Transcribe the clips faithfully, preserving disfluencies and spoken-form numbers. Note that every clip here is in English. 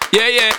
Yeah, yeah.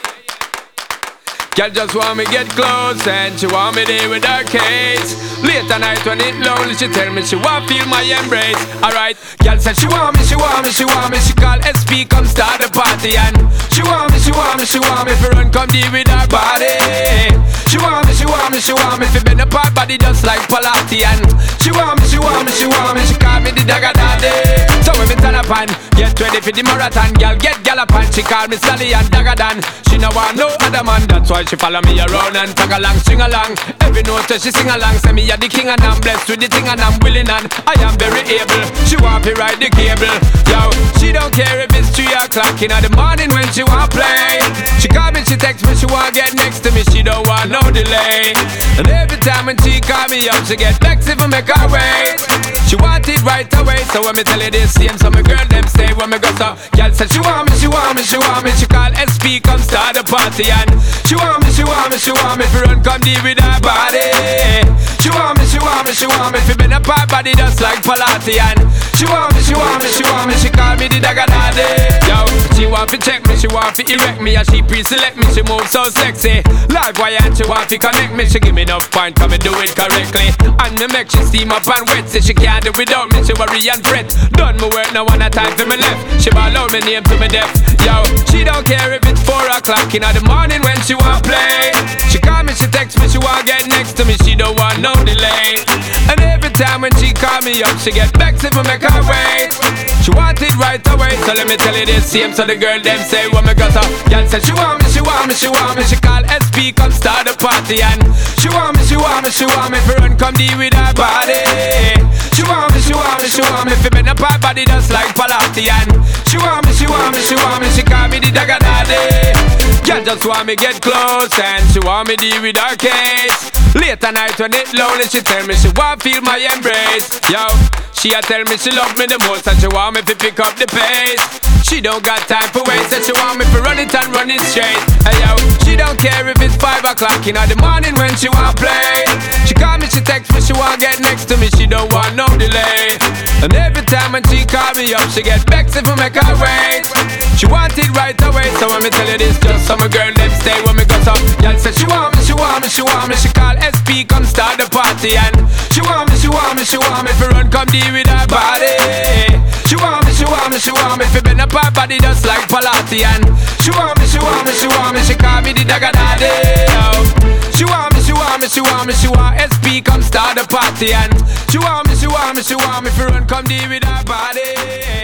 Girl just want me get close and she want me there with her case. Late at night when it lonely, she tell me she want feel my embrace. Alright, girl said she want me, she want me, she want me. She call S P come start the party and she want me, she want me, she want me. Fi run come deal with her body. She want me, she want me, she want me. Fi bend up her body just like Pilates and she want me, she want me, she want me. She call me the dagger daddy. So when me turn up and get ready for the marathon, girl get gallop and she call me Sally and Dagger Dan. She no want no other man, that's why she follow me around and tag along, sing along. Every note she sing along, say me a the king and I'm blessed with the thing and I'm willing and I am very able. She want to ride the cable, yo. She don't care if it's three o'clock in the morning when she want play. She call me, she text me, she want get next to me, she don't want no delay. And every time when she call me up, she get vexed if I make her wait. She want it right away, so when me tell her this same, so my girl them stay when me go so. Girl said she want me, she want me, she want me. She call S P come start the party and she want me, she want me, she want me. Fi run come deal with her body. She want me, she want me, she want me. Fi bend up her body just like Pilates and she want me, she want me, she want me. She call me the dagger daddy. Yo, she want to check me, she want to erect me, and she pre-select me. She move so sexy, like why and she want to connect me. She give me enough point, come and do it correctly. And me make she steam up and wet, say she can't do without me. She worry and fret. Done my work, now one a time for me left. She ball out me name to me deaf. Yo, she don't care if it's four o'clock in the morning when she want play. She call me, she text me, she want get next to me, she don't want no delay. And every time when she call me up, she get vexed if I make her wait. She want it right away, so let me tell you this same. So the girl them say when me got her. Girl said she want me, she want me, she want me. She call S P come start the party and she want me, she want me, she want me. Fi run come deal with her body. She want me, she want me, she want me. Fi bend up her body just like Pilates and she want me, she want me, she want me. She call me the dagger daddy. Girl just want me get close and she want me deal with her case. Late at night when it lonely, she tell me she want feel my embrace. Yo, she a tell me she love me the most and she want me to pick up the pace. She don't got time for waste and she want me to run it and run it straight. Hey yo, she don't care if it's five o'clock in the morning when she want play. She call me, she text me, she want get next to me, she don't want no delay. And every time when she call me up, she get vexed if I make her wait. She want it right away, so when me tell you this, just so my girl them stay when me go so. Y'all say she want me, she want me, she want me. She call S P come start the party and she want me, she want me, she want me. Fi run come deal with her body. She want me, she want me, she want me. Fi bend up her body just like Pilates and she want me, she want me, she want me. She call me the dagger daddy. Oh. She want me, she want me, she want me. She want S P come start the party and she want me, she want me, she want me. Fi run come deal with her body.